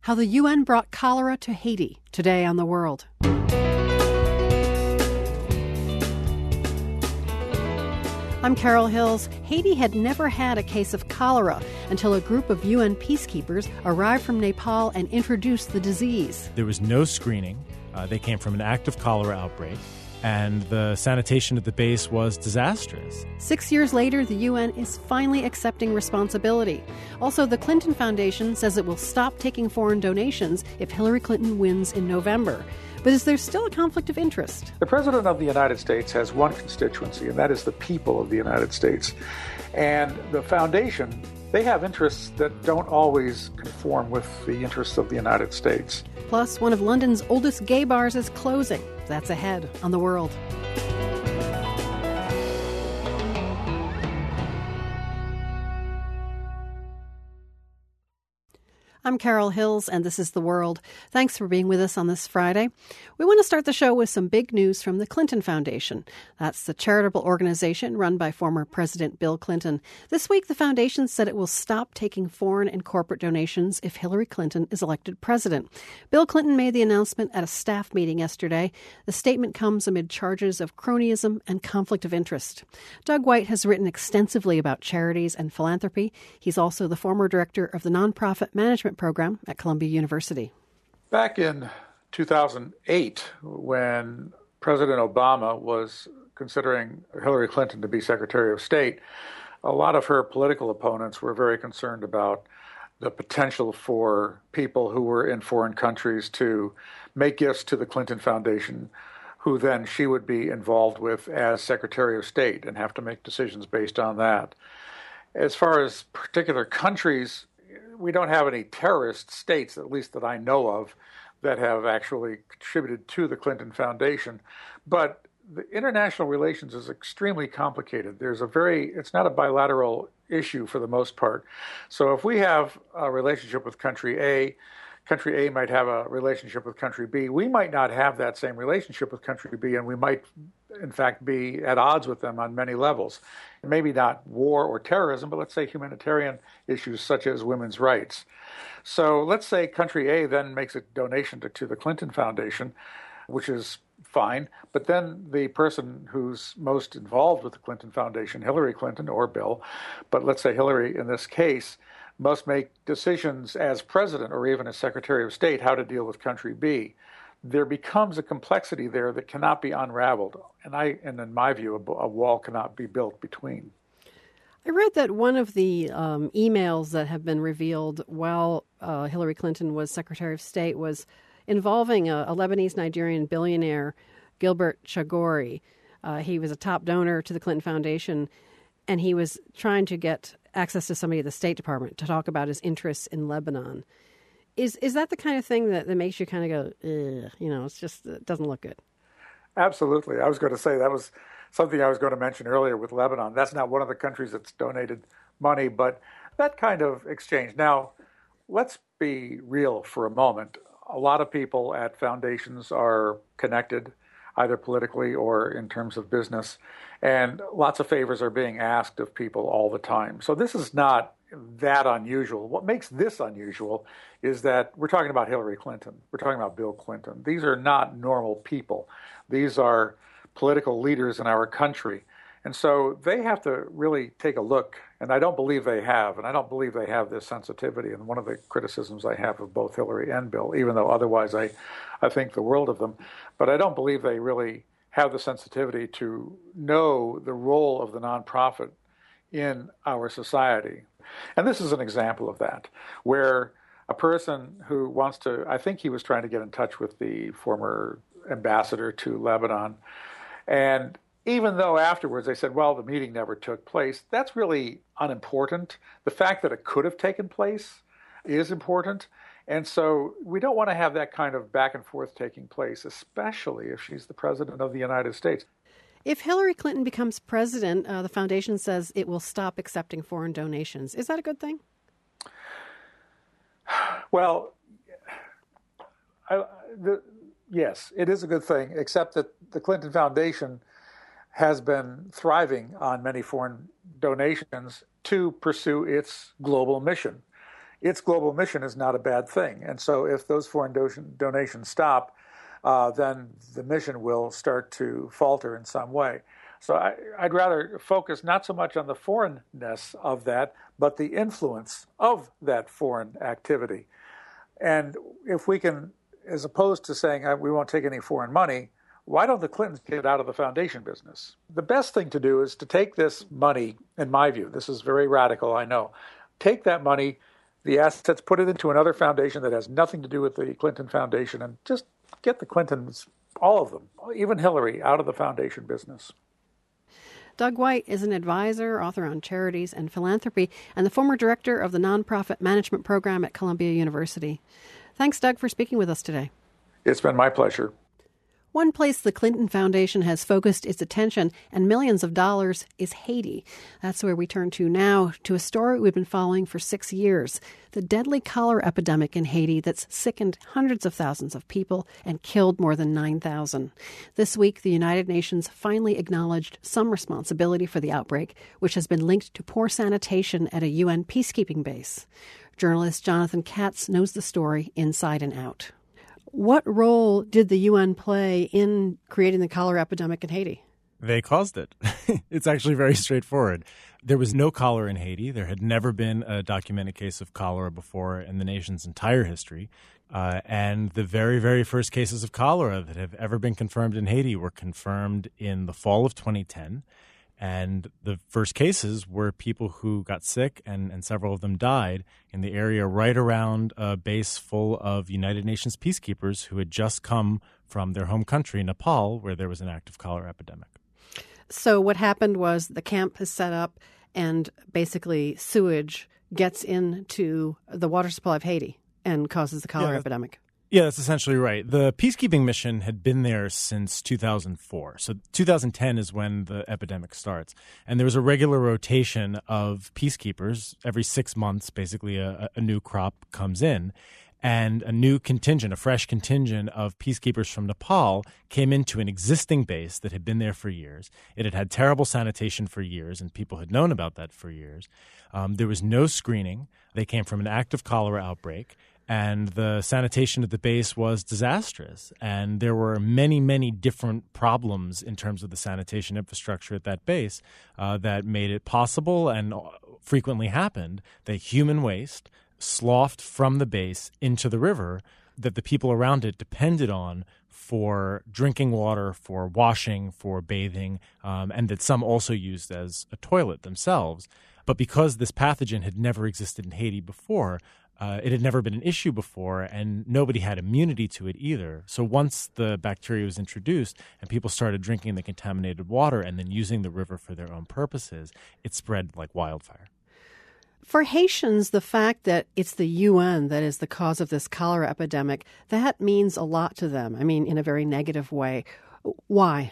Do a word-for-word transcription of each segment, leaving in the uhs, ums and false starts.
How the U N brought cholera to Haiti, today on The World. I'm Carol Hills. Haiti had never had a case of cholera until a group of U N peacekeepers arrived from Nepal and introduced the disease. There was no screening. Uh, they came from an active cholera outbreak, and the sanitation at the base was disastrous. Six years later, the U N is finally accepting responsibility. Also, the Clinton Foundation says it will stop taking foreign donations if Hillary Clinton wins in November. But is there still a conflict of interest? The President of the United States has one constituency, and that is the people of the United States. And the foundation, they have interests that don't always conform with the interests of the United States. Plus, one of London's oldest gay bars is closing. That's ahead on The World. I'm Carol Hills, and this is The World. Thanks for being with us on this Friday. We want to start the show with some big news from the Clinton Foundation. That's the charitable organization run by former President Bill Clinton. This week, the foundation said it will stop taking foreign and corporate donations if Hillary Clinton is elected president. Bill Clinton made the announcement at a staff meeting yesterday. The statement comes amid charges of cronyism and conflict of interest. Doug White has written extensively about charities and philanthropy. He's also the former director of the nonprofit management program at Columbia University. Back in two thousand eight, when President Obama was considering Hillary Clinton to be Secretary of State, a lot of her political opponents were very concerned about the potential for people who were in foreign countries to make gifts to the Clinton Foundation, who then she would be involved with as Secretary of State and have to make decisions based on that. As far as particular countries, we don't have any terrorist states, at least that I know of, that have actually contributed to the Clinton Foundation. But the international relations is extremely complicated. There's a very, it's not a bilateral issue for the most part. So if we have a relationship with country A, country A might have a relationship with country B. We might not have that same relationship with country B, and we might, in fact, be at odds with them on many levels. Maybe not war or terrorism, but let's say humanitarian issues such as women's rights. So let's say country A then makes a donation to, to the Clinton Foundation, which is fine, but then the person who's most involved with the Clinton Foundation, Hillary Clinton or Bill, but let's say Hillary in this case, must make decisions as president or even as Secretary of State how to deal with country B. There becomes a complexity there that cannot be unraveled. And I, and in my view, a, a wall cannot be built between. I read that one of the um, emails that have been revealed while uh, Hillary Clinton was Secretary of State was involving a, a Lebanese-Nigerian billionaire, Gilbert Chagoury. Uh, he was a top donor to the Clinton Foundation, and he was trying to get access to somebody at the State Department to talk about his interests in Lebanon. Is is that the kind of thing that, that makes you kind of go, ugh, you know, it's just, it doesn't look good? Absolutely. I was going to say that was something I was going to mention earlier with Lebanon. That's not one of the countries that's donated money, but that kind of exchange. Now, let's be real for a moment. A lot of people at foundations are connected, either politically or in terms of business, and lots of favors are being asked of people all the time. So this is not that unusual. What makes this unusual is that we're talking about Hillary Clinton. We're talking about Bill Clinton. These are not normal people. These are political leaders in our country. And so they have to really take a look, and I don't believe they have, and I don't believe they have this sensitivity. And one of the criticisms I have of both Hillary and Bill, even though otherwise I, I think the world of them, but I don't believe they really have the sensitivity to know the role of the nonprofit in our society. And this is an example of that, where a person who wants to, I think he was trying to get in touch with the former ambassador to Lebanon, and even though afterwards they said, well, the meeting never took place, that's really unimportant. The fact that it could have taken place is important. And so we don't want to have that kind of back and forth taking place, especially if she's the president of the United States. If Hillary Clinton becomes president, uh, the foundation says it will stop accepting foreign donations. Is that a good thing? Well, I, the, yes, it is a good thing, except that the Clinton Foundation has been thriving on many foreign donations to pursue its global mission. its global mission is not a bad thing. And so if those foreign do- donations stop, uh, then the mission will start to falter in some way. So I, I'd rather focus not so much on the foreignness of that, but the influence of that foreign activity. And if we can, as opposed to saying we won't take any foreign money, why don't the Clintons get out of the foundation business? The best thing to do is to take this money, in my view, this is very radical, I know, take that money, the assets, put it into another foundation that has nothing to do with the Clinton Foundation, and just get the Clintons, all of them, even Hillary, out of the foundation business. Doug White is an advisor, author on charities and philanthropy, and the former director of the nonprofit management program at Columbia University. Thanks, Doug, for speaking with us today. It's been my pleasure. One place the Clinton Foundation has focused its attention and millions of dollars is Haiti. That's where we turn to now, to a story we've been following for six years. The deadly cholera epidemic in Haiti that's sickened hundreds of thousands of people and killed more than nine thousand. This week, the United Nations finally acknowledged some responsibility for the outbreak, which has been linked to poor sanitation at a U N peacekeeping base. Journalist Jonathan Katz knows the story inside and out. What role did the U N play in creating the cholera epidemic in Haiti? They caused it. It's actually very straightforward. There was no cholera in Haiti. There had never been a documented case of cholera before in the nation's entire history. Uh, and the very, very first cases of cholera that have ever been confirmed in Haiti were confirmed in the fall of twenty ten. And the first cases were people who got sick, and, and several of them died in the area right around a base full of United Nations peacekeepers who had just come from their home country, Nepal, where there was an active cholera epidemic. So what happened was the camp is set up, and basically sewage gets into the water supply of Haiti and causes the cholera yeah, epidemic. Yeah, that's essentially right. The peacekeeping mission had been there since two thousand four. So two thousand ten is when the epidemic starts. And there was a regular rotation of peacekeepers. Every six months, basically, a, a new crop comes in. And a new contingent, a fresh contingent of peacekeepers from Nepal came into an existing base that had been there for years. It had had terrible sanitation for years, and people had known about that for years. Um, there was no screening. They came from an active cholera outbreak. And the sanitation at the base was disastrous. And there were many, many different problems in terms of the sanitation infrastructure at that base uh, that made it possible and frequently happened that human waste sloughed from the base into the river that the people around it depended on for drinking water, for washing, for bathing, um, and that some also used as a toilet themselves. But because this pathogen had never existed in Haiti before, Uh, it had never been an issue before, and nobody had immunity to it either. So once the bacteria was introduced and people started drinking the contaminated water and then using the river for their own purposes, it spread like wildfire. For Haitians, the fact that it's the U N that is the cause of this cholera epidemic, that means a lot to them. I mean, in a very negative way. Why?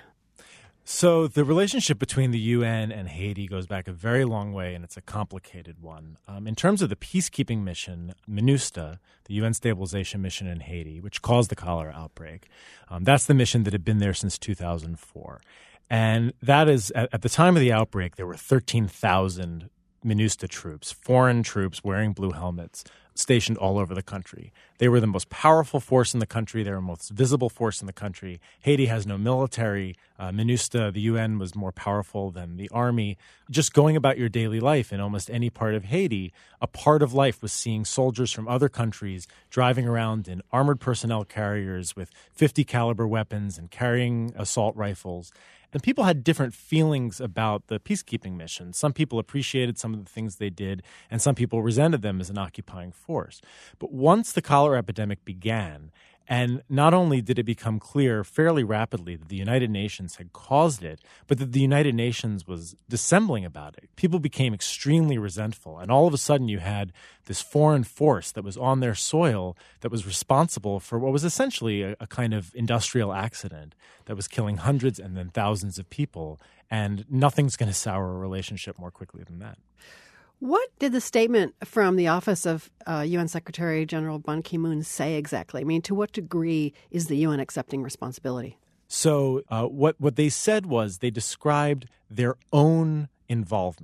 So the relationship between the U N and Haiti goes back a very long way, and it's a complicated one. Um, in terms of the peacekeeping mission, MINUSTA, the U N stabilization mission in Haiti, which caused the cholera outbreak, um, that's the mission that had been there since two thousand four. And that is, at, at the time of the outbreak, there were thirteen thousand MINUSTA troops, foreign troops wearing blue helmets, stationed all over the country. They were the most powerful force in the country. They were the most visible force in the country. Haiti has no military. Uh, MINUSTA, the U N, was more powerful than the army. Just going about your daily life in almost any part of Haiti, a part of life was seeing soldiers from other countries driving around in armored personnel carriers with fifty caliber weapons and carrying assault rifles. And people had different feelings about the peacekeeping mission. Some people appreciated some of the things they did, and some people resented them as an occupying force. But once the cholera epidemic began, and not only did it become clear fairly rapidly that the United Nations had caused it, but that the United Nations was dissembling about it, people became extremely resentful. And all of a sudden you had this foreign force that was on their soil that was responsible for what was essentially a, a kind of industrial accident that was killing hundreds and then thousands of people. And nothing's going to sour a relationship more quickly than that. What did the statement from the office of uh, U N Secretary General Ban Ki-moon say exactly? I mean, to what degree is the U N accepting responsibility? So uh, what, what they said was they described their own involvement.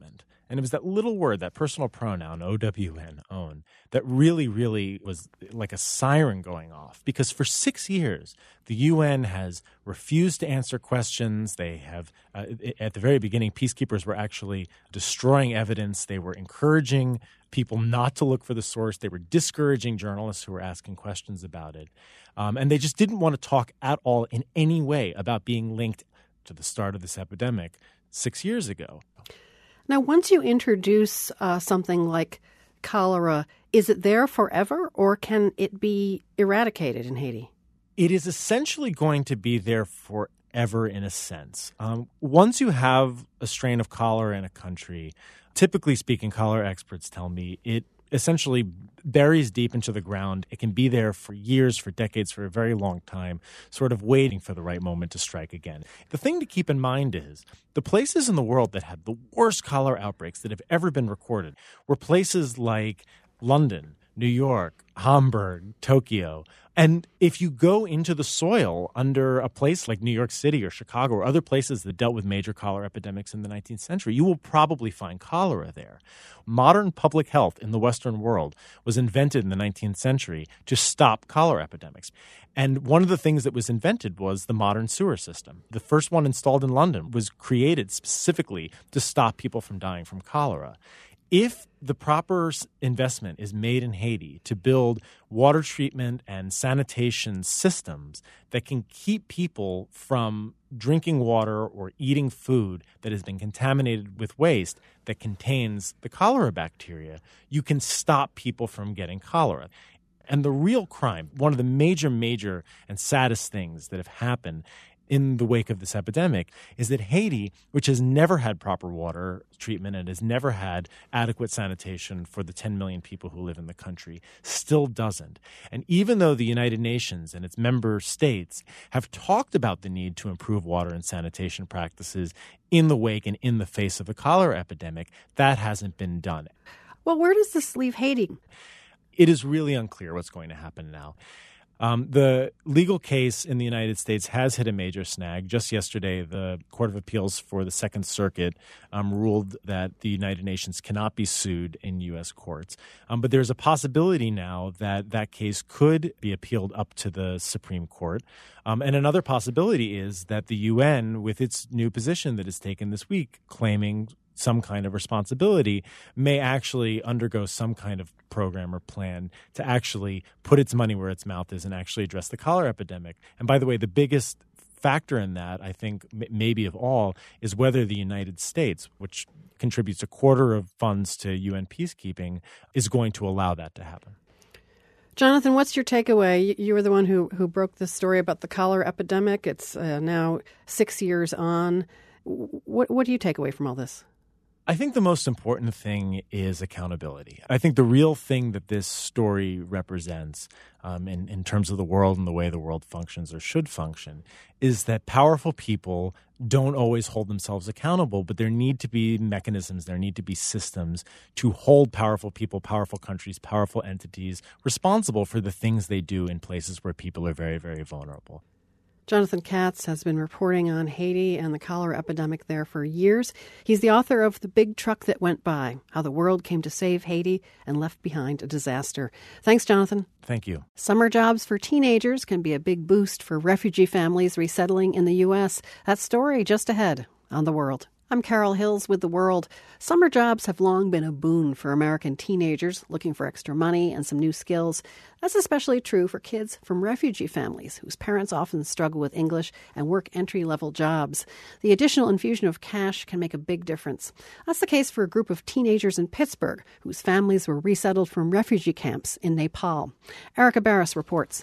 And it was that little word, that personal pronoun, O W N, own, that really, really was like a siren going off. Because for six years, the U N has refused to answer questions. They have, uh, at the very beginning, peacekeepers were actually destroying evidence. They were encouraging people not to look for the source. They were discouraging journalists who were asking questions about it. Um, and they just didn't want to talk at all in any way about being linked to the start of this epidemic six years ago. Now, once you introduce uh, something like cholera, is it there forever or can it be eradicated in Haiti? It is essentially going to be there forever in a sense. Um, once you have a strain of cholera in a country, typically speaking, cholera experts tell me it essentially buries deep into the ground. It can be there for years, for decades, for a very long time, sort of waiting for the right moment to strike again. The thing to keep in mind is the places in the world that had the worst cholera outbreaks that have ever been recorded were places like London, New York, Hamburg, Tokyo. And if you go into the soil under a place like New York City or Chicago or other places that dealt with major cholera epidemics in the nineteenth century, you will probably find cholera there. Modern public health in the Western world was invented in the nineteenth century to stop cholera epidemics. And one of the things that was invented was the modern sewer system. The first one installed in London was created specifically to stop people from dying from cholera. If the proper investment is made in Haiti to build water treatment and sanitation systems that can keep people from drinking water or eating food that has been contaminated with waste that contains the cholera bacteria, you can stop people from getting cholera. And the real crime, one of the major, major and saddest things that have happened in the wake of this epidemic is that Haiti, which has never had proper water treatment and has never had adequate sanitation for the ten million people who live in the country, still doesn't. And even though the United Nations and its member states have talked about the need to improve water and sanitation practices in the wake and in the face of the cholera epidemic, that hasn't been done. Well, where does this leave Haiti? It is really unclear what's going to happen now. Um, the legal case in the United States has hit a major snag. Just yesterday, the Court of Appeals for the Second Circuit um, ruled that the United Nations cannot be sued in U S courts. Um, but there's a possibility now that that case could be appealed up to the Supreme Court. Um, and another possibility is that the U N, with its new position that is taken this week, claiming some kind of responsibility, may actually undergo some kind of program or plan to actually put its money where its mouth is and actually address the cholera epidemic. And by the way, the biggest factor in that, I think, m- maybe of all, is whether the United States, which contributes a quarter of funds to U N peacekeeping, is going to allow that to happen. Jonathan, what's your takeaway? You were the one who, who broke this story about the cholera epidemic. It's uh, now six years on. What, what do you take away from all this? I think the most important thing is accountability. I think the real thing that this story represents um, in, in terms of the world and the way the world functions or should function is that powerful people don't always hold themselves accountable, but there need to be mechanisms, there need to be systems to hold powerful people, powerful countries, powerful entities responsible for the things they do in places where people are very, very vulnerable. Jonathan Katz has been reporting on Haiti and the cholera epidemic there for years. He's the author of The Big Truck That Went By, How the World Came to Save Haiti and Left Behind a Disaster. Thanks, Jonathan. Thank you. Summer jobs for teenagers can be a big boost for refugee families resettling in the U S. That story just ahead on The World. I'm Carol Hills with The World. Summer jobs have long been a boon for American teenagers looking for extra money and some new skills. That's especially true for kids from refugee families whose parents often struggle with English and work entry-level jobs. The additional infusion of cash can make a big difference. That's the case for a group of teenagers in Pittsburgh whose families were resettled from refugee camps in Nepal. Erica Barris reports.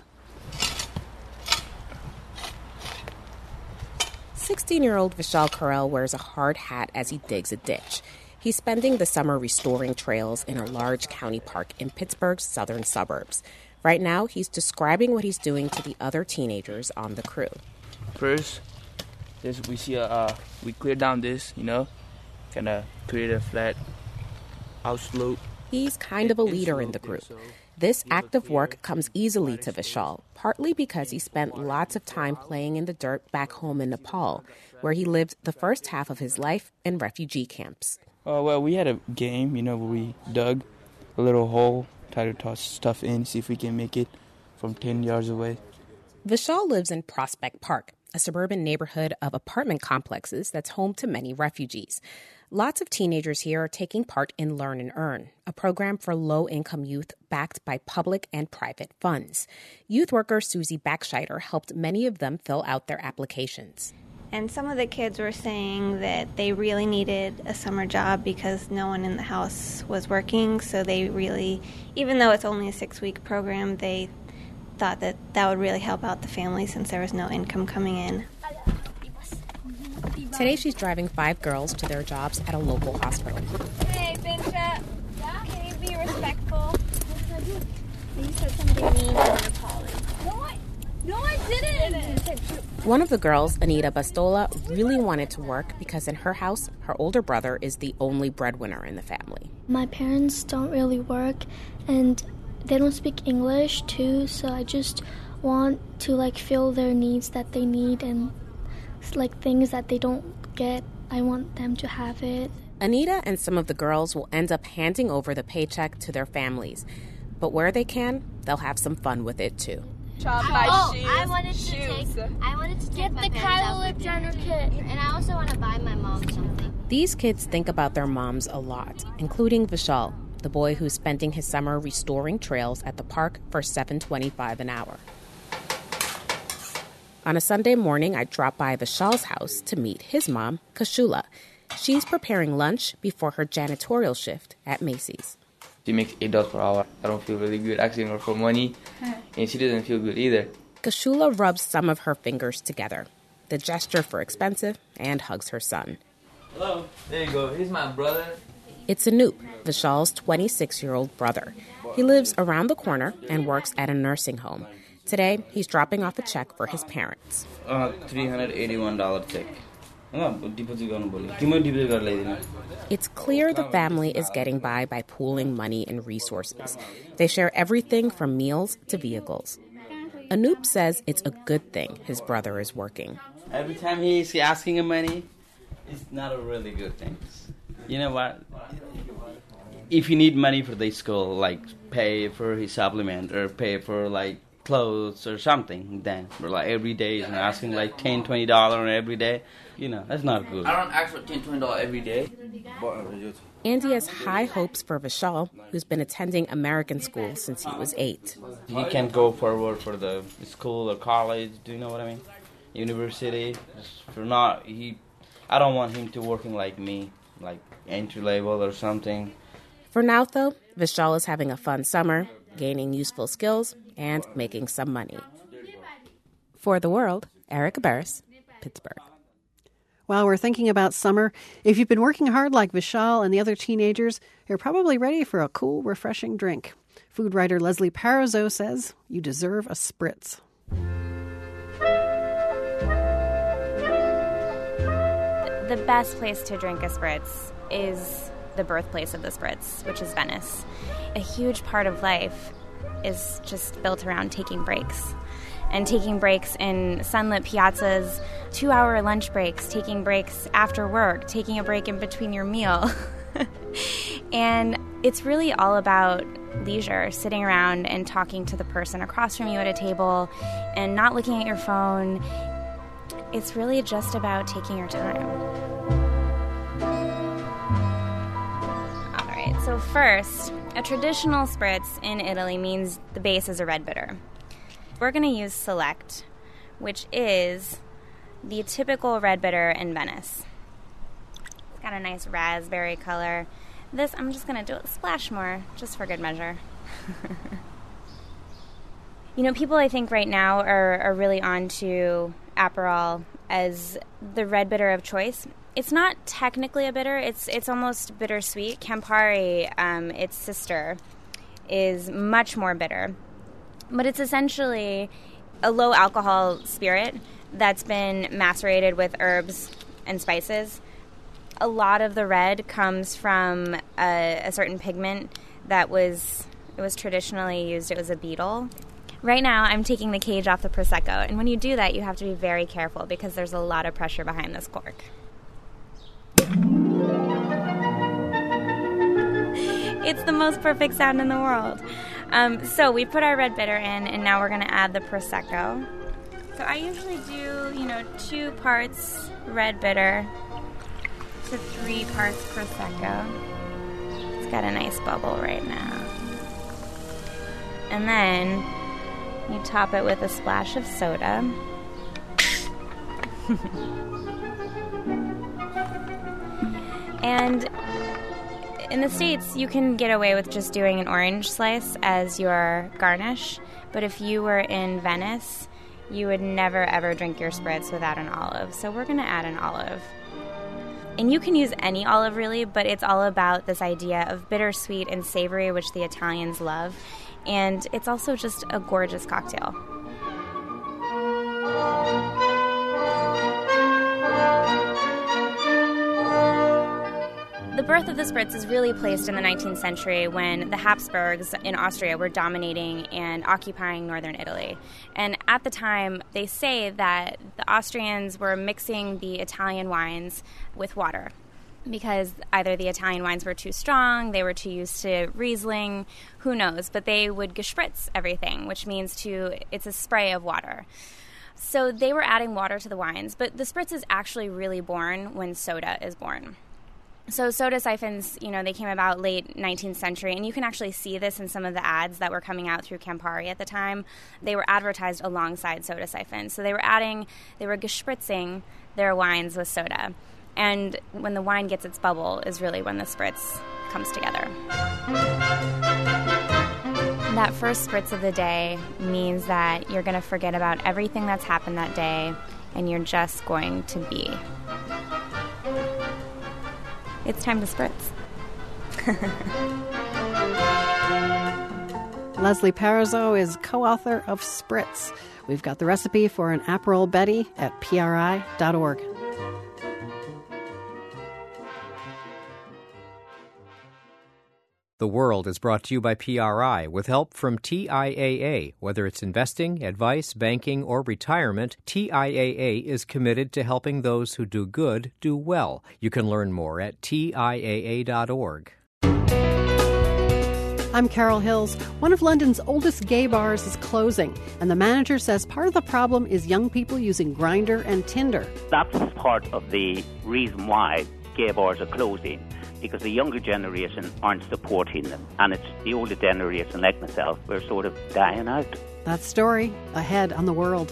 sixteen-year-old Vishal Karel wears a hard hat as he digs a ditch. He's spending the summer restoring trails in a large county park in Pittsburgh's southern suburbs. Right now, he's describing what he's doing to the other teenagers on the crew. First, this we see a uh, we clear down this, you know, kind of create a flat outslope. He's kind of a leader in the group. This act of work comes easily to Vishal, partly because he spent lots of time playing in the dirt back home in Nepal, where he lived the first half of his life in refugee camps. Uh, well, we had a game, you know, where we dug a little hole, tried to toss stuff in, see if we can make it from ten yards away. Vishal lives in Prospect Park, a suburban neighborhood of apartment complexes that's home to many refugees. Lots of teenagers here are taking part in Learn and Earn, a program for low-income youth backed by public and private funds. Youth worker Susie Backscheider helped many of them fill out their applications. And some of the kids were saying that they really needed a summer job because no one in the house was working. So they really, even though it's only a six-week program, they thought that that would really help out the family since there was no income coming in. Today she's driving five girls to their jobs at a local hospital. Hey, Bincha, yeah? Can you be respectful? You said something mean in your college. No, I, no, I didn't. didn't. One of the girls, Anita Bastola, really wanted to work because in her house, her older brother is the only breadwinner in the family. My parents don't really work, and they don't speak English, too, so I just want to, like, fill their needs that they need and like things that they don't get. I want them to have it. Anita and some of the girls will end up handing over the paycheck to their families. But where they can, they'll have some fun with it too. Chop my oh, shoes. I wanted to shoes. take I wanted to Get take the my parents out Kylie for Jenner dinner. kit. And I also want to buy my mom something. These kids think about their moms a lot, including Vishal, the boy who's spending his summer restoring trails at the park for seven dollars and twenty-five cents an hour. On a Sunday morning, I dropped by Vishal's house to meet his mom, Kashula. She's preparing lunch before her janitorial shift at Macy's. She makes eight dollars per hour. I don't feel really good asking her for money, and she doesn't feel good either. Kashula rubs some of her fingers together, the gesture for expensive, and hugs her son. Hello. There you go. Here's my brother. It's Anoop, Vishal's twenty-six-year-old brother. He lives around the corner and works at a nursing home. Today, he's dropping off a check for his parents. Uh, three hundred eighty-one dollars check. It's clear the family is getting by by pooling money and resources. They share everything from meals to vehicles. Anoop says it's a good thing his brother is working. Every time he's asking him money, it's not a really good thing. You know what? If you need money for the school, like pay for his supplement or pay for like clothes or something, then but like every day he's asking like ten, twenty dollars every day. You know, that's not good. I don't ask for ten, twenty dollars every day. Andy has high hopes for Vishal, who's been attending American school since he was eight. He can go forward for the school or college. Do you know what I mean? University. For not he, I don't want him to working like me, like entry level or something. For now, though, Vishal is having a fun summer, gaining useful skills, and making some money. For The World, Erica Barris, Pittsburgh. While we're thinking about summer, if you've been working hard like Vishal and the other teenagers, you're probably ready for a cool, refreshing drink. Food writer Leslie Parizeau says you deserve a spritz. The best place to drink a spritz is the birthplace of the spritz, which is Venice. A huge part of life is just built around taking breaks. And taking breaks in sunlit piazzas, two-hour lunch breaks, taking breaks after work, taking a break in between your meal. And it's really all about leisure, sitting around and talking to the person across from you at a table and not looking at your phone. It's really just about taking your time. All right, so first, a traditional spritz in Italy means the base is a red bitter. We're going to use Select, which is the typical red bitter in Venice. It's got a nice raspberry color. This, I'm just going to do a splash more, just for good measure. You know, people I think right now are, are really on to Aperol as the red bitter of choice. It's not technically a bitter. It's it's almost bittersweet. Campari, um, its sister, is much more bitter. But it's essentially a low-alcohol spirit that's been macerated with herbs and spices. A lot of the red comes from a, a certain pigment that was it was traditionally used. It was a beetle. Right now, I'm taking the cage off the Prosecco, and when you do that, you have to be very careful because there's a lot of pressure behind this cork. It's the most perfect sound in the world. Um, so we put our red bitter in, and now we're going to add the Prosecco. So I usually do, you know, two parts red bitter to three parts Prosecco. It's got a nice bubble right now. And then you top it with a splash of soda. And in the States, you can get away with just doing an orange slice as your garnish. But if you were in Venice, you would never, ever drink your spritz without an olive. So we're going to add an olive. And you can use any olive, really, but it's all about this idea of bittersweet and savory, which the Italians love. And it's also just a gorgeous cocktail. The birth of the spritz is really placed in the nineteenth century when the Habsburgs in Austria were dominating and occupying northern Italy. And at the time, they say that the Austrians were mixing the Italian wines with water because either the Italian wines were too strong, they were too used to Riesling, who knows, but they would gespritz everything, which means to it's a spray of water. So they were adding water to the wines, but the spritz is actually really born when soda is born. So soda siphons, you know, they came about late nineteenth century, and you can actually see this in some of the ads that were coming out through Campari at the time. They were advertised alongside soda siphons. So they were adding, they were gespritzing their wines with soda. And when the wine gets its bubble is really when the spritz comes together. That first spritz of the day means that you're going to forget about everything that's happened that day, and you're just going to be. It's time to spritz. Leslie Parizeau is co-author of Spritz. We've got the recipe for an Aperol Betty at P R I dot org. The World is brought to you by P R I with help from T I A A. Whether it's investing, advice, banking, or retirement, T I A A is committed to helping those who do good do well. You can learn more at T I A A dot org. I'm Carol Hills. One of London's oldest gay bars is closing, and the manager says part of the problem is young people using Grindr and Tinder. That's part of the reason why gay bars are closing, because the younger generation aren't supporting them, and it's the older generation like myself, we're sort of dying out. That story ahead on The World.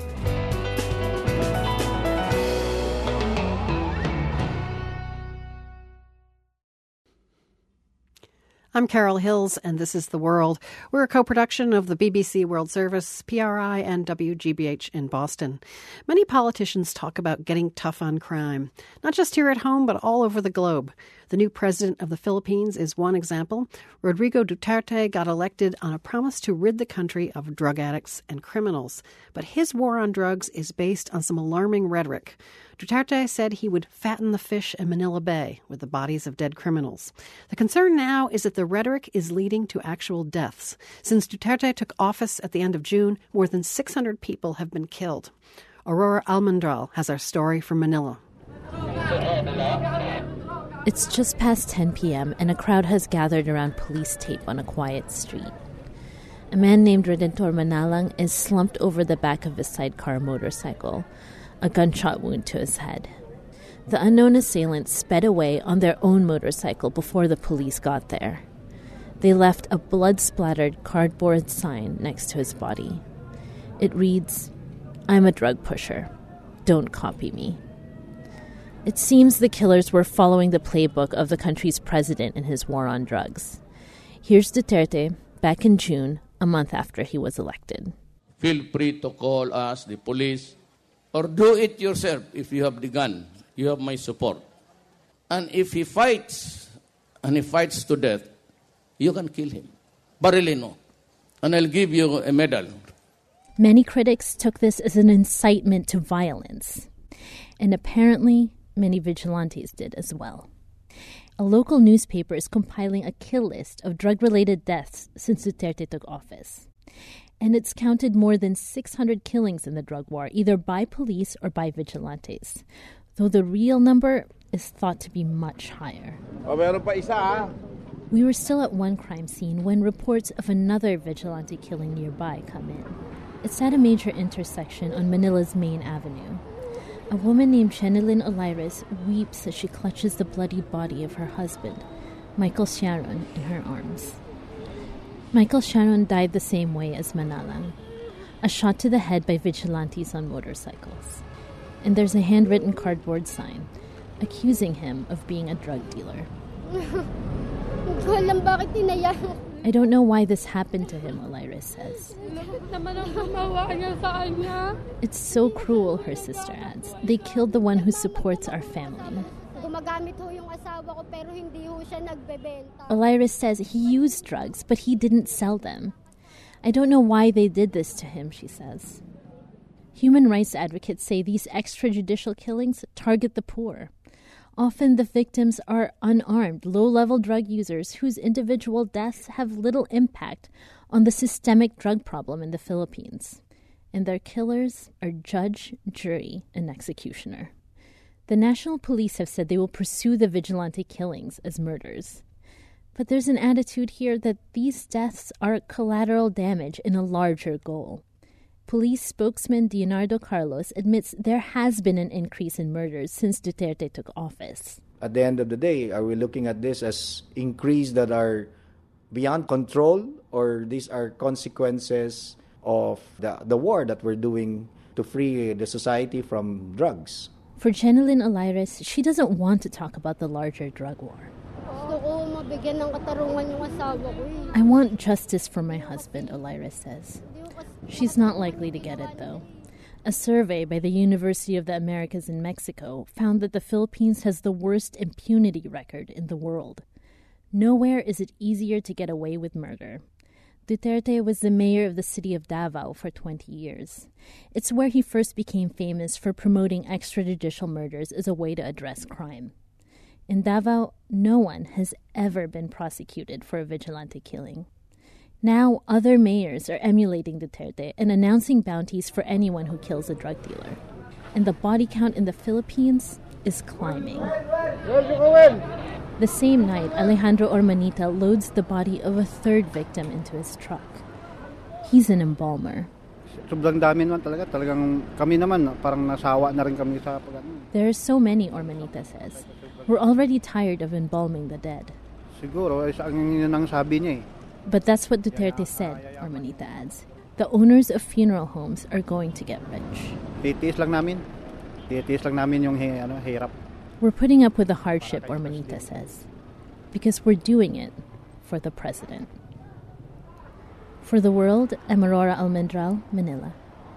I'm Carol Hills, and this is The World. We're a co-production of the B B C World Service, P R I, and W G B H in Boston. Many politicians talk about getting tough on crime, not just here at home, but all over the globe. The new president of the Philippines is one example. Rodrigo Duterte got elected on a promise to rid the country of drug addicts and criminals. But his war on drugs is based on some alarming rhetoric. Duterte said he would fatten the fish in Manila Bay with the bodies of dead criminals. The concern now is that the rhetoric is leading to actual deaths. Since Duterte took office at the end of June, more than six hundred people have been killed. Aurora Almendral has our story from Manila. It's just past ten p.m. and a crowd has gathered around police tape on a quiet street. A man named Redentor Manalang is slumped over the back of his sidecar motorcycle, a gunshot wound to his head. The unknown assailants sped away on their own motorcycle before the police got there. They left a blood-splattered cardboard sign next to his body. It reads, "I'm a drug pusher. Don't copy me." It seems the killers were following the playbook of the country's president in his war on drugs. Here's Duterte back in June, a month after he was elected. Feel free to call us, the police, or do it yourself if you have the gun. You have my support. And if he fights, and he fights to death, you can kill him. Barilino. And I'll give you a medal. Many critics took this as an incitement to violence. And apparently, many vigilantes did as well. A local newspaper is compiling a kill list of drug-related deaths since Duterte took office. And it's counted more than six hundred killings in the drug war, either by police or by vigilantes, though the real number is thought to be much higher. Oh, meron pa isa, ha? We were still at one crime scene when reports of another vigilante killing nearby come in. It's at a major intersection on Manila's main avenue. A woman named Jenilyn Olaires weeps as she clutches the bloodied body of her husband, Michael Sharon, in her arms. Michael Sharon died the same way as Manalang, a shot to the head by vigilantes on motorcycles. And there's a handwritten cardboard sign accusing him of being a drug dealer. I don't know why this happened to him, Olaires says. It's so cruel, her sister adds. They killed the one who supports our family. Olaires says he used drugs, but he didn't sell them. I don't know why they did this to him, she says. Human rights advocates say these extrajudicial killings target the poor. Often the victims are unarmed, low-level drug users whose individual deaths have little impact on the systemic drug problem in the Philippines. And their killers are judge, jury, and executioner. The National Police have said they will pursue the vigilante killings as murders. But there's an attitude here that these deaths are collateral damage in a larger goal. Police spokesman Leonardo Carlos admits there has been an increase in murders since Duterte took office. At the end of the day, are we looking at this as increase that are beyond control, or these are consequences of the, the war that we're doing to free the society from drugs? For Jenilyn Olaires, she doesn't want to talk about the larger drug war. I want justice for my husband, Olaires says. She's not likely to get it, though. A survey by the University of the Americas in Mexico found that the Philippines has the worst impunity record in the world. Nowhere is it easier to get away with murder. Duterte was the mayor of the city of Davao for twenty years. It's where he first became famous for promoting extrajudicial murders as a way to address crime. In Davao, no one has ever been prosecuted for a vigilante killing. Now, other mayors are emulating Duterte and announcing bounties for anyone who kills a drug dealer. And the body count in the Philippines is climbing. The same night, Alejandro Ormanita loads the body of a third victim into his truck. He's an embalmer. Sobrang dami naman talaga. Talagang kami naman, parang nasawa na rin kami sa pag-ano. There are so many, Ormanita says. We're already tired of embalming the dead. Siguro, ang yun ang sabi niya eh. But that's what Duterte said, Ormanita adds. The owners of funeral homes are going to get rich. Titiis lang namin. Titiis lang namin yung hi, ano, hirap. We're putting up with the hardship, Ormanita says, because we're doing it for the president. For the World, I'm Aurora Almendral, Manila.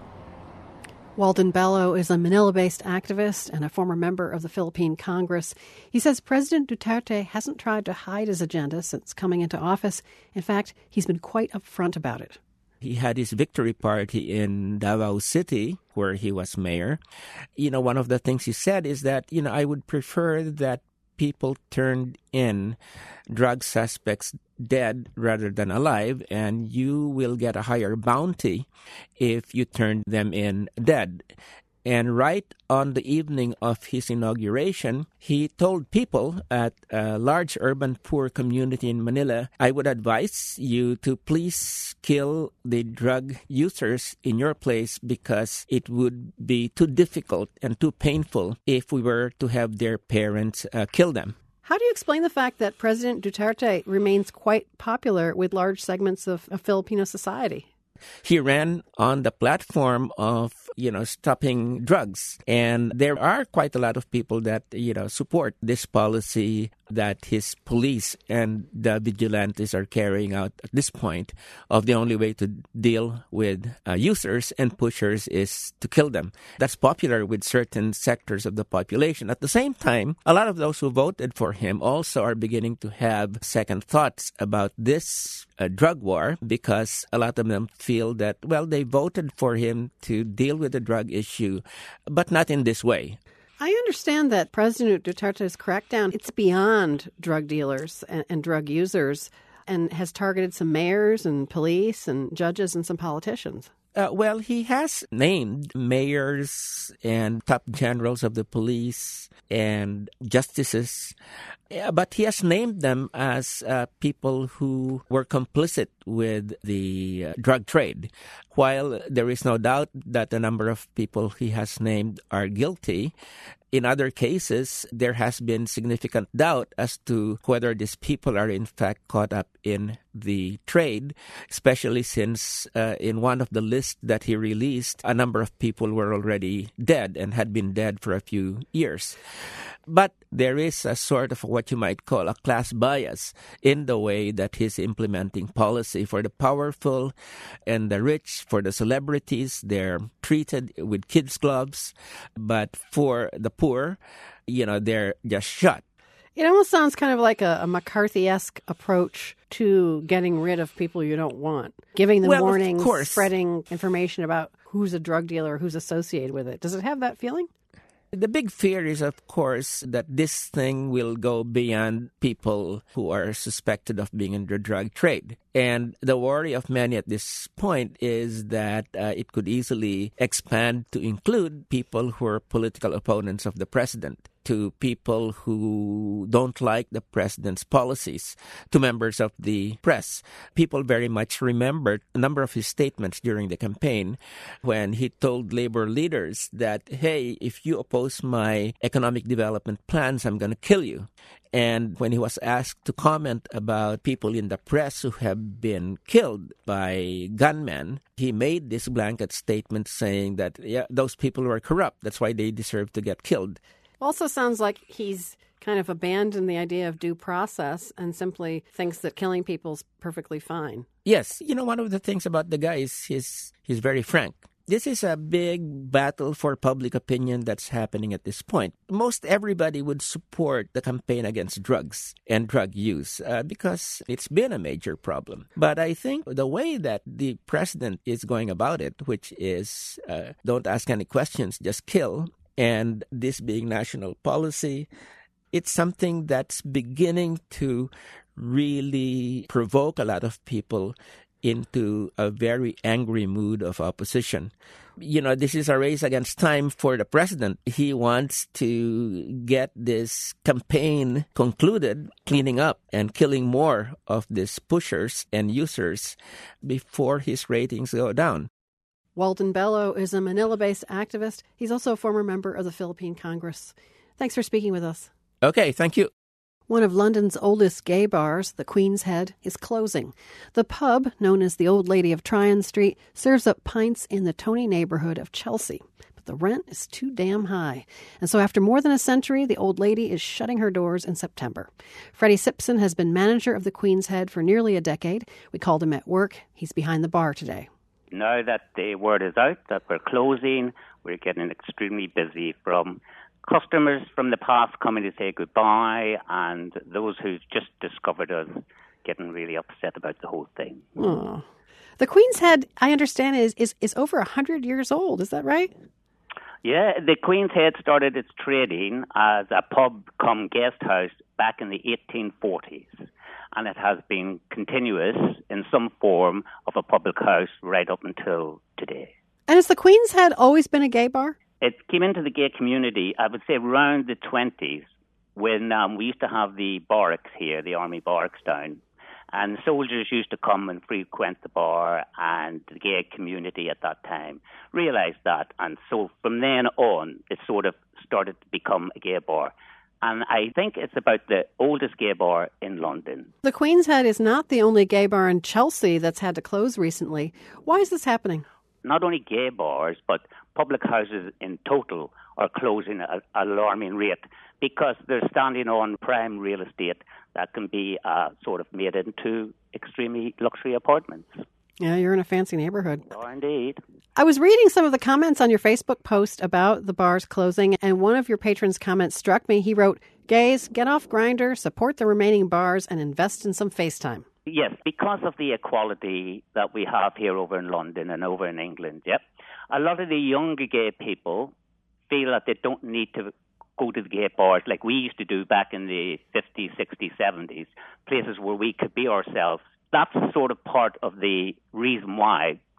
Walden Bello is a Manila-based activist and a former member of the Philippine Congress. He says President Duterte hasn't tried to hide his agenda since coming into office. In fact, he's been quite upfront about it. He had his victory party in Davao City, where he was mayor. You know, one of the things he said is that, you know, I would prefer that people turned in drug suspects dead rather than alive, and you will get a higher bounty if you turn them in dead. And right on the evening of his inauguration, he told people at a large urban poor community in Manila, I would advise you to please kill the drug users in your place because it would be too difficult and too painful if we were to have their parents uh, kill them. How do you explain the fact that President Duterte remains quite popular with large segments of, of Filipino society? He ran on the platform of, you know, stopping drugs. And there are quite a lot of people that, you know, support this policy that his police and the vigilantes are carrying out at this point of the only way to deal with uh, users and pushers is to kill them. That's popular with certain sectors of the population. At the same time, a lot of those who voted for him also are beginning to have second thoughts about this uh, drug war because a lot of them feel that, well, they voted for him to deal with the drug issue, but not in this way. I understand that President Duterte's crackdown, it's beyond drug dealers and, and drug users and has targeted some mayors and police and judges and some politicians. Uh, well, he has named mayors and top generals of the police and justices. Yeah, but he has named them as uh, people who were complicit with the uh, drug trade. While there is no doubt that a number of people he has named are guilty, in other cases, there has been significant doubt as to whether these people are in fact caught up in the trade, especially since uh, in one of the lists that he released, a number of people were already dead and had been dead for a few years. But there is a sort of what you might call a class bias in the way that he's implementing policy. For the powerful and the rich, for the celebrities, they're treated with kids' gloves. But for the poor, you know, they're just shut. It almost sounds kind of like a, a McCarthy-esque approach to getting rid of people you don't want, giving them well, warnings, of course. spreading information about who's a drug dealer, who's associated with it. Does it have that feeling? The big fear is, of course, that this thing will go beyond people who are suspected of being in the drug trade. And the worry of many at this point is that uh, it could easily expand to include people who are political opponents of the president, to people who don't like the president's policies, to members of the press. People very much remember a number of his statements during the campaign when he told labor leaders that, hey, if you oppose my economic development plans, I'm going to kill you. And when he was asked to comment about people in the press who have been killed by gunmen, he made this blanket statement saying that, yeah, those people were corrupt. That's why they deserve to get killed. Also sounds like he's kind of abandoned the idea of due process and simply thinks that killing people's perfectly fine. Yes. You know, one of the things about the guy is he's, he's very frank. This is a big battle for public opinion that's happening at this point. Most everybody would support the campaign against drugs and drug use uh, because it's been a major problem. But I think the way that the president is going about it, which is uh, don't ask any questions, just kill, and this being national policy, it's something that's beginning to really provoke a lot of people into a very angry mood of opposition. You know, this is a race against time for the president. He wants to get this campaign concluded, cleaning up and killing more of these pushers and users before his ratings go down. Walden Bello is a Manila-based activist. He's also a former member of the Philippine Congress. Thanks for speaking with us. Okay, thank you. One of London's oldest gay bars, the Queen's Head, is closing. The pub, known as the Old Lady of Tryon Street, serves up pints in the Tony neighborhood of Chelsea. But the rent is too damn high. And so after more than a century, the Old Lady is shutting her doors in September. Freddie Simpson has been manager of the Queen's Head for nearly a decade. We called him at work. He's behind the bar today. Now that the word is out that we're closing, we're getting extremely busy from customers from the past coming to say goodbye, and those who just discovered us getting really upset about the whole thing. Oh. The Queen's Head, I understand, is, is, is over one hundred years old. Is that right? Yeah, the Queen's Head started its trading as a pub cum guest house back in the eighteen forties. And it has been continuous in some form of a public house right up until today. And has the Queen's Head always been a gay bar? It came into the gay community, I would say, around the twenties, when um, we used to have the barracks here, the army barracks down. And soldiers used to come and frequent the bar, and the gay community at that time realized that. And so from then on, it sort of started to become a gay bar. And I think it's about the oldest gay bar in London. The Queen's Head is not the only gay bar in Chelsea that's had to close recently. Why is this happening? Not only gay bars, but public houses in total are closing at an alarming rate because they're standing on prime real estate that can be uh, sort of made into extremely luxury apartments. Yeah, you're in a fancy neighborhood. Oh, indeed. I was reading some of the comments on your Facebook post about the bars closing, and one of your patrons' comments struck me. He wrote, "Gays, get off Grindr, support the remaining bars, and invest in some FaceTime." Yes, because of the equality that we have here over in London and over in England, yep. A lot of the younger gay people feel that they don't need to go to the gay bars like we used to do back in the fifties, sixties, seventies, places where we could be ourselves. That's sort of part of the reason why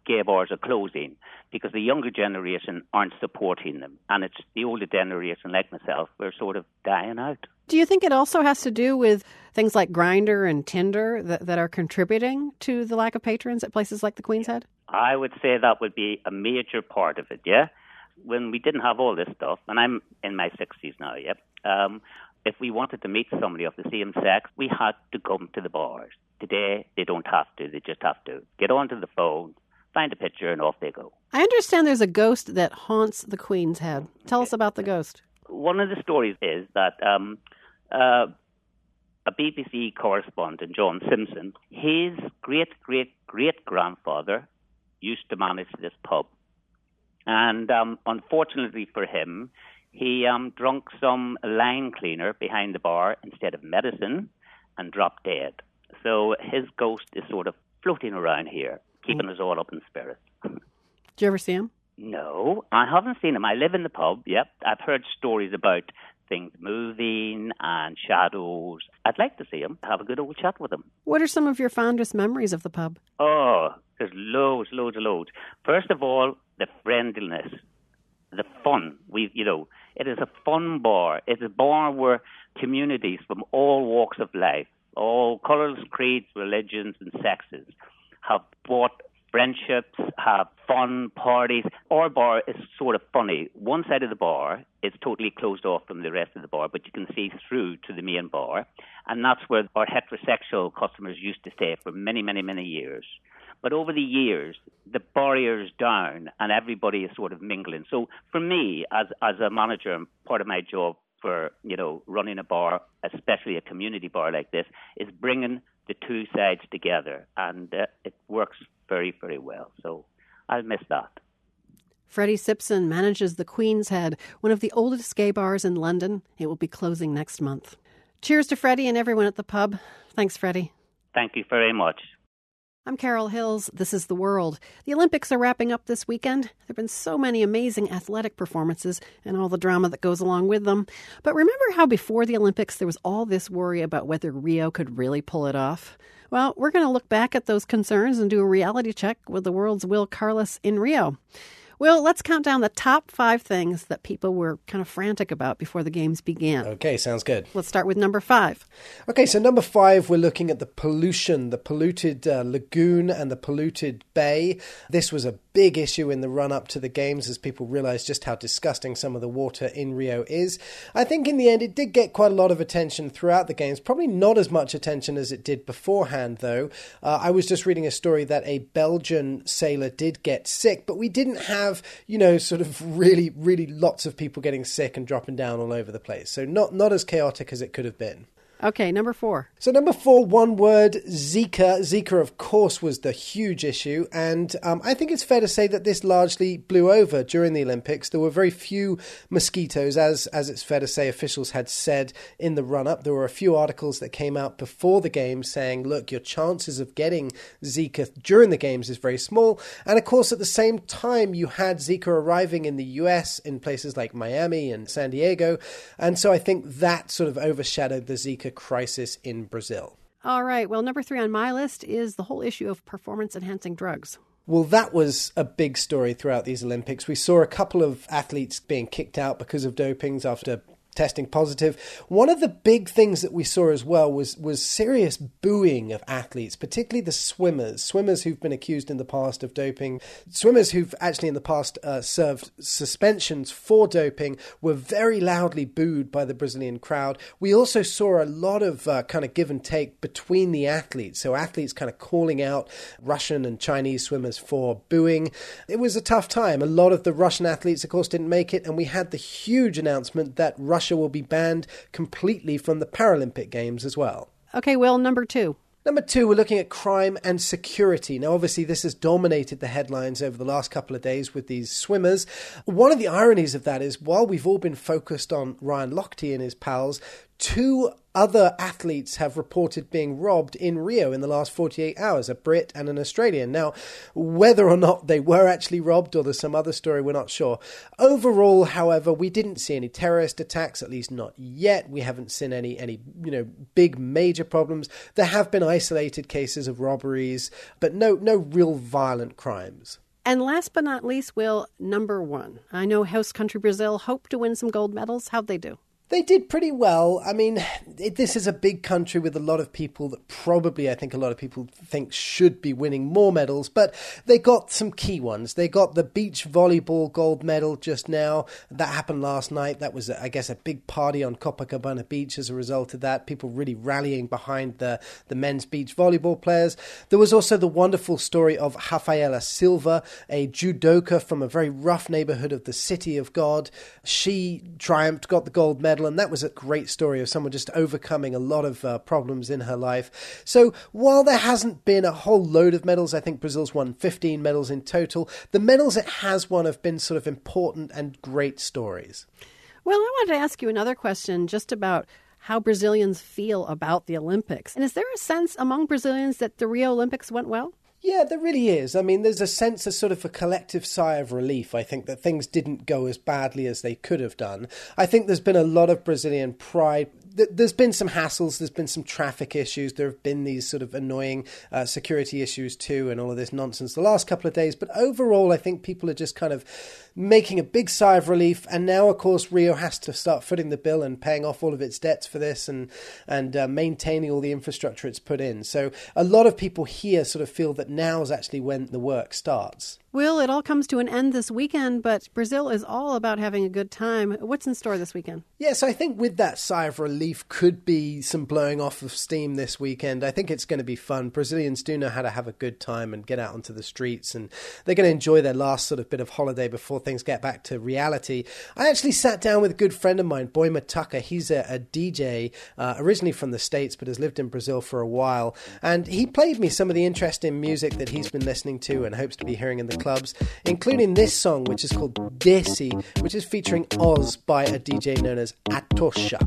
gay bars are closing because the younger generation aren't supporting them. And it's the older generation, like myself, we're sort of dying out. Do you think it also has to do with things like Grindr and Tinder that, that are contributing to the lack of patrons at places like the Queen's Head? I would say that would be a major part of it, yeah? When we didn't have all this stuff, and I'm in my sixties now, yeah, um, if we wanted to meet somebody of the same sex, we had to come to the bars. Today, they don't have to. They just have to get onto the phone, find a picture, and off they go. I understand there's a ghost that haunts the Queen's Head. Tell us about the ghost. One of the stories is that um, uh, a B B C correspondent, John Simpson, his great-great-great-grandfather used to manage this pub. And um, unfortunately for him, he um, drunk some line cleaner behind the bar instead of medicine and dropped dead. So his ghost is sort of floating around here, keeping mm. us all up in spirits. Did you ever see him? No, I haven't seen him. I live in the pub, yep. I've heard stories about things moving and shadows. I'd like to see him, have a good old chat with him. What are some of your fondest memories of the pub? Oh, there's loads, loads, loads. First of all, the friendliness, the fun. We, you know, it is a fun bar. It's a bar where communities from all walks of life, all colours, creeds, religions, and sexes have bought friendships, have fun, parties. Our bar is sort of funny. One side of the bar is totally closed off from the rest of the bar, but you can see through to the main bar. And that's where our heterosexual customers used to stay for many, many, many years. But over the years, the barrier's down and everybody is sort of mingling. So for me, as as a manager, and part of my job for, you know, running a bar, especially a community bar like this, is bringing the two sides together. And uh, it works very, very well. So I'll miss that. Freddie Simpson manages the Queen's Head, one of the oldest gay bars in London. It will be closing next month. Cheers to Freddie and everyone at the pub. Thanks, Freddie. Thank you very much. I'm Carol Hills. This is The World. The Olympics are wrapping up this weekend. There have been so many amazing athletic performances and all the drama that goes along with them. But remember how before the Olympics there was all this worry about whether Rio could really pull it off? Well, we're going to look back at those concerns and do a reality check with the world's Will Carlos in Rio. Will, let's count down the top five things that people were kind of frantic about before the games began. Okay, sounds good. Let's start with number five. Okay, so number five, we're looking at the pollution, the polluted uh, lagoon and the polluted bay. This was a big issue in the run-up to the games as people realised just how disgusting some of the water in Rio is. I think in the end it did get quite a lot of attention throughout the games, probably not as much attention as it did beforehand though. Uh, I was just reading a story that a Belgian sailor did get sick, but we didn't have, you know, sort of really, really lots of people getting sick and dropping down all over the place. So not, not as chaotic as it could have been. Okay, number four. So number four, one word, Zika. Zika, of course, was the huge issue. And um, I think it's fair to say that this largely blew over during the Olympics. There were very few mosquitoes, as, as it's fair to say officials had said in the run-up. There were a few articles that came out before the games saying, look, your chances of getting Zika during the games is very small. And of course, at the same time, you had Zika arriving in the U S in places like Miami and San Diego. And so I think that sort of overshadowed the Zika crisis in Brazil. All right. Well, number three on my list is the whole issue of performance-enhancing drugs. Well, that was a big story throughout these Olympics. We saw a couple of athletes being kicked out because of dopings after testing positive. One of the big things that we saw as well was was serious booing of athletes, particularly the swimmers, swimmers who've been accused in the past of doping, swimmers who've actually in the past uh, served suspensions for doping were very loudly booed by the Brazilian crowd. We also saw a lot of uh, kind of give and take between the athletes, so athletes kind of calling out Russian and Chinese swimmers for booing. It was a tough time. A lot of the Russian athletes, of course, didn't make it, and we had the huge announcement that Russia Russia will be banned completely from the Paralympic Games as well. Okay, Will, number two. Number two, we're looking at crime and security. Now, obviously, this has dominated the headlines over the last couple of days with these swimmers. One of the ironies of that is, while we've all been focused on Ryan Lochte and his pals, Two other athletes have reported being robbed in Rio in the last forty-eight hours, a Brit and an Australian. Now, whether or not they were actually robbed or there's some other story, we're not sure. Overall, however, we didn't see any terrorist attacks, at least not yet. We haven't seen any, any you know, big major problems. There have been isolated cases of robberies, but no, no real violent crimes. And last but not least, Will, number one. I know host country Brazil hoped to win some gold medals. How'd they do? They did pretty well. I mean, it, this is a big country with a lot of people that probably, I think a lot of people think should be winning more medals, but they got some key ones. They got the beach volleyball gold medal just now. That happened last night. That was, I guess, a big party on Copacabana Beach as a result of that. People really rallying behind the, the men's beach volleyball players. There was also the wonderful story of Rafaela Silva, a judoka from a very rough neighborhood of the City of God. She triumphed, got the gold medal, and that was a great story of someone just overcoming a lot of uh, problems in her life. So while there hasn't been a whole load of medals, I think Brazil's won fifteen medals in total, the medals it has won have been sort of important and great stories. Well, I wanted to ask you another question just about how Brazilians feel about the Olympics. And is there a sense among Brazilians that the Rio Olympics went well? Yeah, there really is. I mean, there's a sense of sort of a collective sigh of relief, I think, that things didn't go as badly as they could have done. I think there's been a lot of Brazilian pride. There's been some hassles, there's been some traffic issues, there have been these sort of annoying uh, security issues too, and all of this nonsense the last couple of days. But overall, I think people are just kind of making a big sigh of relief. And now, of course, Rio has to start footing the bill and paying off all of its debts for this and, and uh, maintaining all the infrastructure it's put in. So a lot of people here sort of feel that now is actually when the work starts. Will, it all comes to an end this weekend, but Brazil is all about having a good time. What's in store this weekend? Yes, yeah, so I think with that sigh of relief could be some blowing off of steam this weekend. I think it's going to be fun. Brazilians do know how to have a good time and get out onto the streets, and they're going to enjoy their last sort of bit of holiday before things get back to reality. I actually sat down with a good friend of mine, Boy Mataka. He's a, a D J, uh, originally from the States, but has lived in Brazil for a while. And he played me some of the interesting music that he's been listening to and hopes to be hearing in the clubs, including this song, which is called Desi, which is featuring Oz by a D J known as Atosha.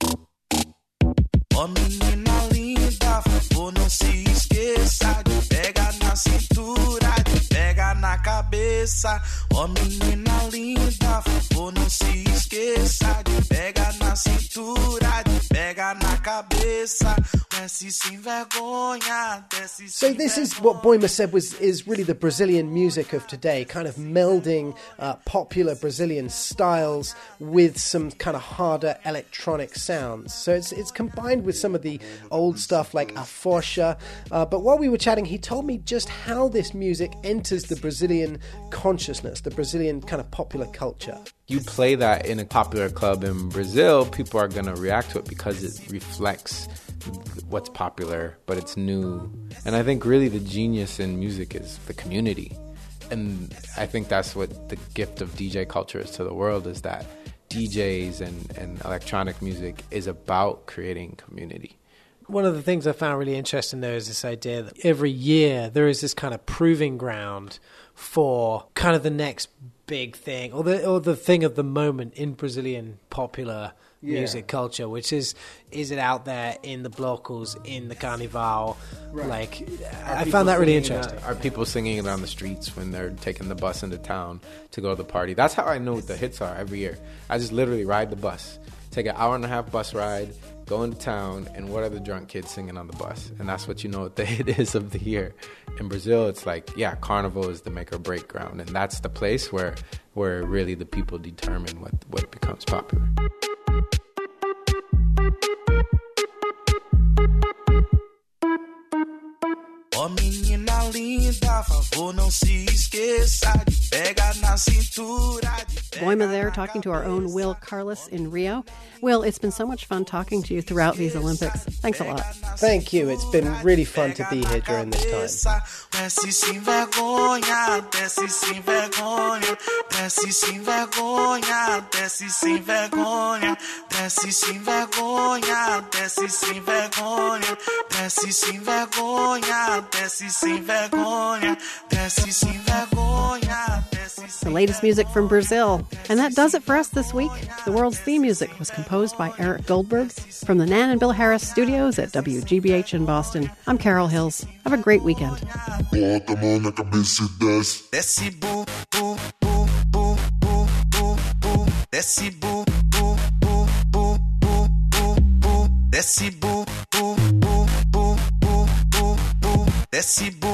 Ó menina linda, favor não se esqueça de pega na cintura, de pega na cabeça. Ó menina linda, favor não se esqueça de pega na cintura, de pega na cabeça. Desce sem vergonha, desce sem So this is what Boima said was is really the Brazilian music of today, kind of melding uh, popular Brazilian styles with some kind of harder electronic sounds. So it's it's combined with some of the old stuff like Aforxa. Uh, but while we were chatting, he told me just how this music enters the Brazilian consciousness, the Brazilian kind of popular culture. You play that in a popular club in Brazil, people are going to react to it because it reflects what's popular, but it's new. And I think really the genius in music is the community. And I think that's what the gift of D J culture is to the world, is that D Js and, and electronic music is about creating community. One of the things I found really interesting, though, is this idea that every year there is this kind of proving ground for kind of the next big thing, or the or the thing of the moment in Brazilian popular yeah. music culture, which is, is it out there in the blocos, in the carnival? Right. Like, are I found that really interesting. It, are people singing it on the streets when they're taking the bus into town to go to the party? That's how I know what the hits are every year. I just literally ride the bus, take an hour and a half bus ride, go into town, and what are the drunk kids singing on the bus? And that's what you know what the hit is of the year. In Brazil, it's like, yeah, Carnival is the make or break ground, and that's the place where where really the people determine what, what becomes popular. Ó menina linda, favor não se esqueça de pega na cintura. Boima there talking to our own Will Carlos in Rio. Will, it's been so much fun talking to you throughout these Olympics. Thanks a lot. Thank you. It's been really fun to be here during this time. Desce sem vergonha, desce sem vergonha, desce sem vergonha, desce sem vergonha, desce sem vergonha, desce sem vergonha, desce sem vergonha, desce sem vergonha, desce sem vergonha, desce sem the latest music from Brazil. And that does it for us this week. The world's theme music was composed by Eric Goldberg from the Nan and Bill Harris studios at W G B H in Boston. I'm Carol Hills. Have a great weekend. Bota a mão na cabeça e desce. Desce, bu, bu, bu, bu, bu, bu, bu. Desce, bu, bu, bu, bu, bu, bu, bu. Desce, bu, bu, bu, bu, bu, bu, bu. Desce, bu.